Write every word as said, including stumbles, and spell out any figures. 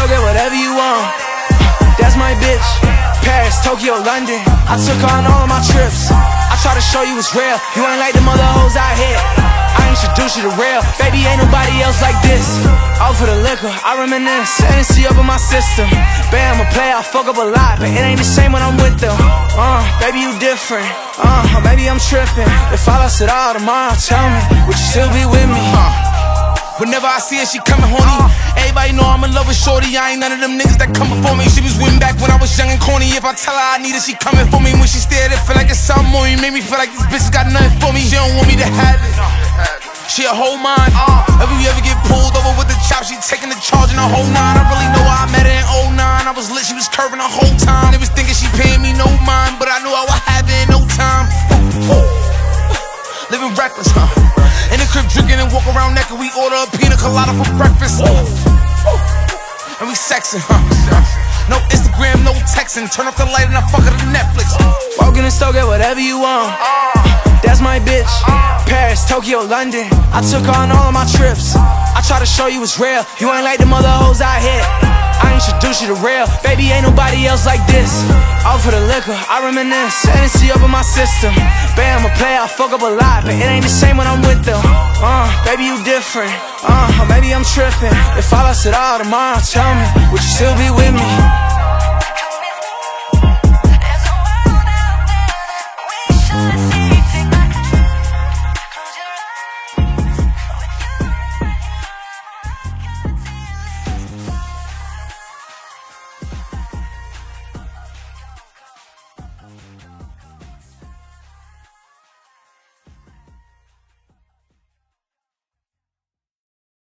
get whatever you want. That's my bitch. Paris, Tokyo, London. I took her on all of my trips. I try to show you it's real. You ain't like them other hoes I hit. I introduce you to real. Baby, ain't nobody else like this. All for the liquor, I reminisce. Hennessy up in my system. Bam, I'm a player, I fuck up a lot, but it ain't the same when I'm with them. Uh, baby, you different. Uh, maybe I'm tripping. If I lost it all tomorrow, tell me, would you still be with me? Uh. Whenever I see her, she coming horny. Everybody know I'm in love with shorty. I ain't none of them niggas that come before me. She was with me back when I was young and corny. If I tell her I need her, she coming for me. When she stared, it feel like it's something more. You made me feel like this bitch got nothing for me. She don't want me to have it. She a whole mind. If you ever get pulled over with the chop, she taking the charge in the whole nine. I really know I met her in oh nine. I was lit, she was curving the whole time. They was thinking she paying me no mind, but I knew I would have it in no time. Living reckless, huh? In the crib drinking and walk around naked. We order a pina colada for breakfast. And we sexing, huh? No Instagram, no texting. Turn up the light and I fuck her to Netflix. Walk in the store, get whatever you want. That's my bitch. Paris, Tokyo, London. I took her on all of my trips. I try to show you it's real. You ain't like them other hoes I hit. I introduce you to real. Baby, ain't nobody else like this. All for the liquor, I reminisce. Hennessy up in my system. Bam, I'm a player, I fuck up a lot, but it ain't the same when I'm with them. Uh, baby, you different. Uh, maybe I'm tripping. If I lost it all tomorrow, tell me, would you still be with me?